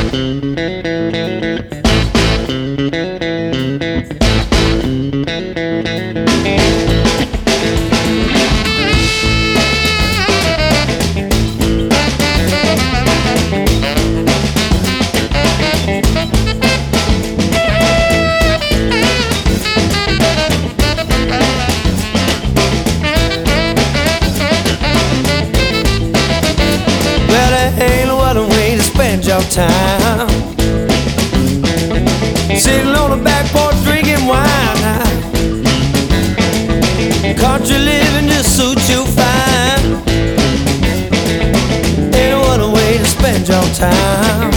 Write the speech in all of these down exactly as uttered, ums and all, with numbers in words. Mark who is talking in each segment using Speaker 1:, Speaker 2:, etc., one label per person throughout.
Speaker 1: Your time sitting on the back porch drinking wine. Country living just suits you fine. Ain't no other way to spend your time.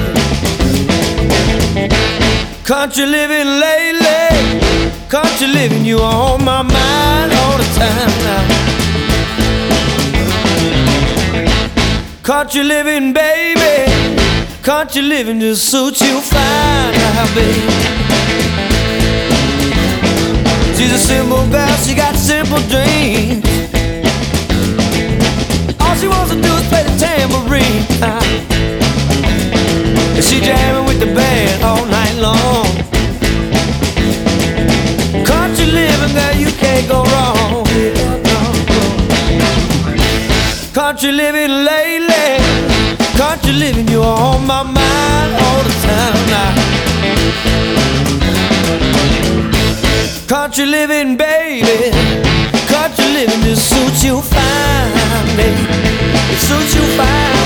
Speaker 1: Country living lately, country living, you are on my mind all the time now. Country living, baby, country living just suits you fine now, baby. She's a simple girl, she got simple dreams. All she wants to do is play the tambourine. And she jamming with the band all night long. Country living, girl, you can't go wrong. Country living lately, country living, you are on my mind all the time now. Country living, baby, country living just suits you fine, baby. It suits you fine.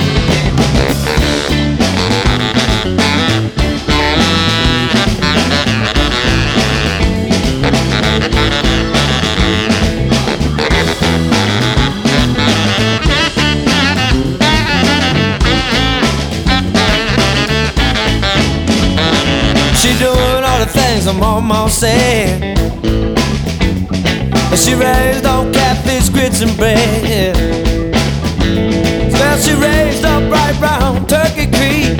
Speaker 1: She doing all the things I'm almost saying. And she raised on catfish, grits and bread. Well, she raised up right round Turkey Creek.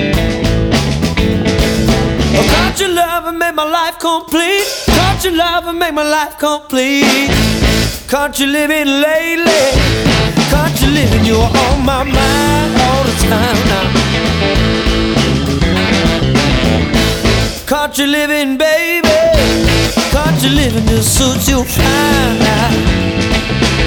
Speaker 1: Oh, country lover made my life complete. Country lover made my life complete. Country living lately, country living, you're on my mind all the time now. Country living, baby, country living just suits you fine now.